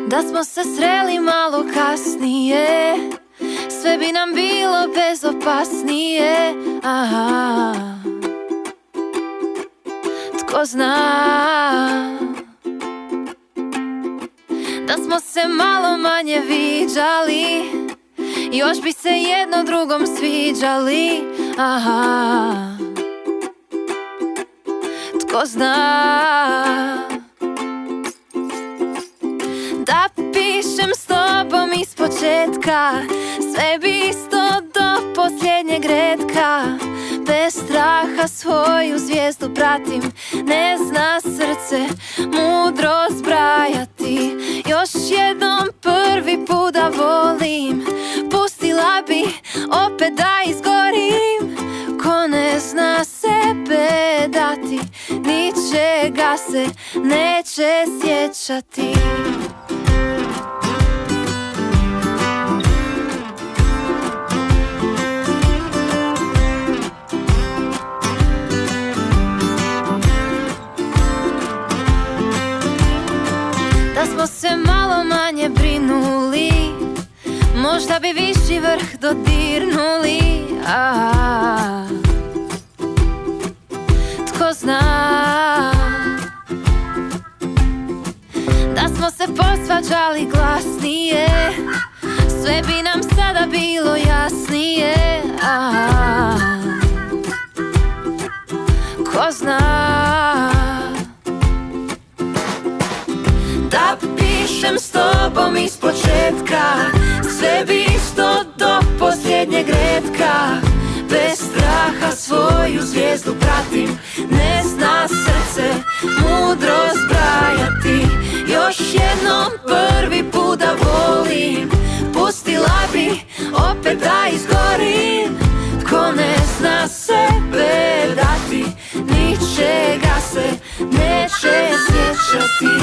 Da smo se sreli malo kasnije, sve bi nam bilo bezopasnije. Aha. Tko zna, da smo se malo manje viđali, još bi se jedno drugom sviđali. Aha. Tko zna, da pišem s tobom ispočetka, sve bi isto do posljednjeg retka. Bez straha svoju zvijezdu pratim, ne zna srce mudro zbrajati. Još jednom prvi put da volim, pustila bi opet da izgorim. Ko ne zna sebe dati, ničega se neće sjećati. Da smo se malo manje brinuli, možda bi viši vrh dodirnuli. Tko zna, da smo se posvađali glasnije, sve bi nam sada bilo jasnije. Ko zna, da pišem s tobom ispočetka, sve bi isto do posljednjeg retka. Bez straha svoju zvijezdu pratim, ne zna srce mudro zbrajati. Još jednom prvi put da volim, pustila bi opet da izgorim. Ko ne zna sebe dati, ničega se neće sjećati.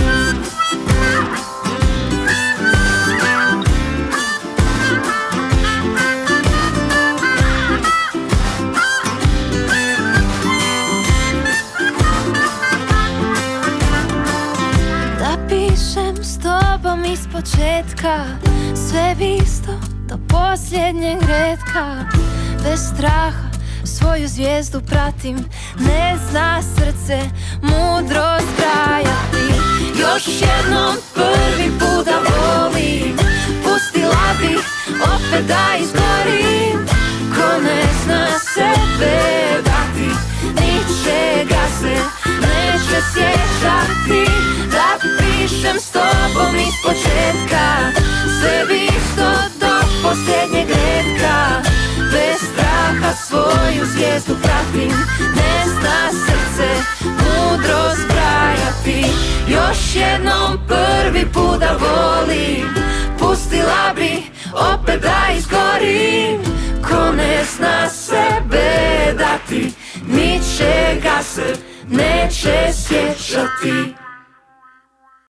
Pišem s tobom ispočetka, sve bi isto do posljednjeg retka. Bez straha svoju zvijezdu pratim, ne zna srce mudro zbrajati. Još jednom prvi put da volim, pustila bi opet da izgorim. Ko ne zna sebe dati, ničega se neće sjećati. Da pišem s tobom ispočetka, sve bi isto do posljednjeg retka. Bez straha svoju zvijezdu pratim, ne zna srce mudro zbrajati. Još jednom prvi put da volim, pustila bi opet da izgorim. Ko ne zna